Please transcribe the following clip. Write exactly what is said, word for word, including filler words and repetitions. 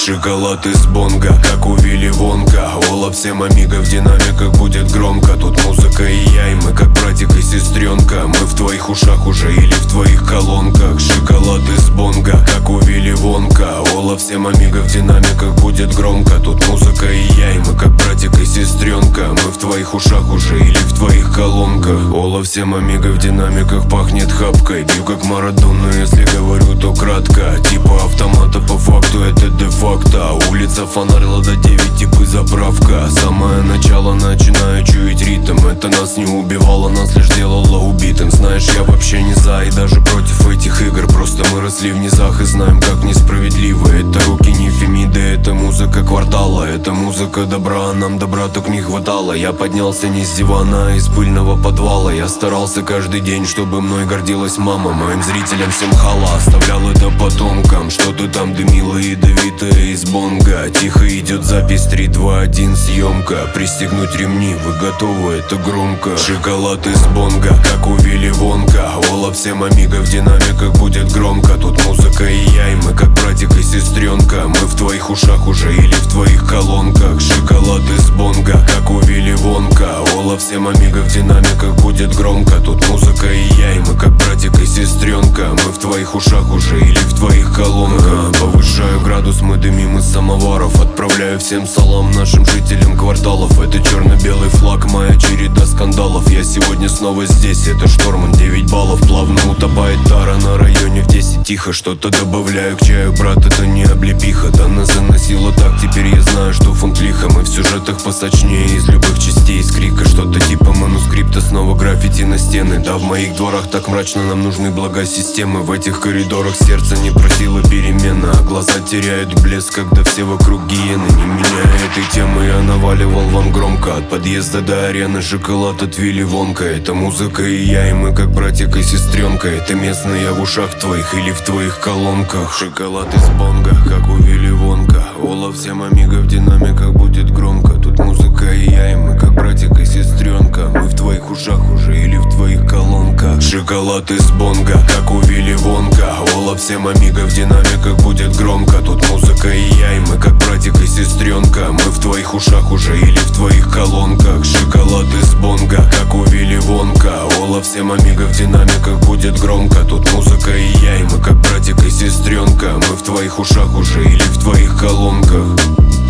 Шоколад из бонга, как у Вилли Вонка. Ола всем амиго, в динамиках будет громко. Тут музыка и я, и мы как братик и сестренка. Мы в твоих ушах уже или в твоих колонках. Шоколад из бонга, как у Вилли Вонка. Ола всем амиго, в динамиках будет громко. Тут музыка и я, и мы как братик и сестренка. Мы в твоих ушах уже или в твоих колонках. Ола всем амиго, в динамиках пахнет хапкой. Бью как Марадона, если говорю, то кратко. Типа автомата, по факту это де-факто. Улица, фонарь, Лада девять, типы заправка. Самое начало, начинаю чуять ритм. Это нас не убивало, нас лишь делало убитым. Знаешь, я вообще не за и даже против этих игр. Просто мы росли в низах и знаем, как несправедливо. Это руки не Фемиды, это музыка квартала. Это музыка добра, а нам добра так не хватало. Я поднялся не с дивана, а из пыльного подвала. Я старался каждый день, чтобы мной гордилась мама. Моим зрителям всем хала, оставлял это потомкам. Что ты там дымила ядовитая из бонга. Тихо идет запись, три, два, один, съемка. Пристегнуть ремни, вы готовы, это громко. Шоколад из бонга, как у Вилли Вонка. Ола всем амиго, в динамиках будет громко. Тут музыка и я, и мы как братик и сестренка. Мы в твоих ушах уже или в твоих колонках. Шоколад из бонга, как у Вилли Вонка. Ола всем амиго, в динамиках будет громко. Тут музыка и я, и мы как братик и сестренка. Мы в твоих ушах уже или в твоих колонках. Повышаю градус, мы дымим из самоваров. Отправляю всем салам нашим жителям кварталов. Это черно-белый флаг, моя череда скандалов. Я сегодня снова здесь, это шторман, девять баллов. Плавно утопает тара на районе в десять. Тихо, что-то добавляю к чаю, брат, это не облепиха. Да нас заносило так, теперь я знаю, что фунт лиха. Мы в сюжетах посочнее из любых частей. Из крика что-то типа манускрипта, снова граффити на стены. Да, в моих дворах так мрачно, нам нужны блага системы. В этих коридорах сердце не просило перемена, а глаза теряют блеск, когда все вокруг гиены. Не меняя этой темы, я наваливал вам громко. От подъезда до арены шоколад от Вилли Вонка. Это музыка и я, и мы как братик и сестренка. Это местное в ушах твоих или в твоих колонках. Шоколад из бонга, как у Вилли Вонка. Ола всем амиго, в динамиках будет громко. Тут музыка и я, и мы как братик и сестренка. Мы в твоих ушах уже или в твоих колонках. Шоколад из бонга, как у Вилли Вонка. Ола всем амиго, в динамиках будет громко. Тут музыка и я, и мы как братик и сестренка. Мы в твоих ушах уже или в твоих колонках. Шоколад из бонга, как у Вилли Вонка. Ола всем амиго, в динамиках будет громко. Тут музыка и я, и мы как братик и сестренка. Мы в твоих ушах уже или в твоих колонках.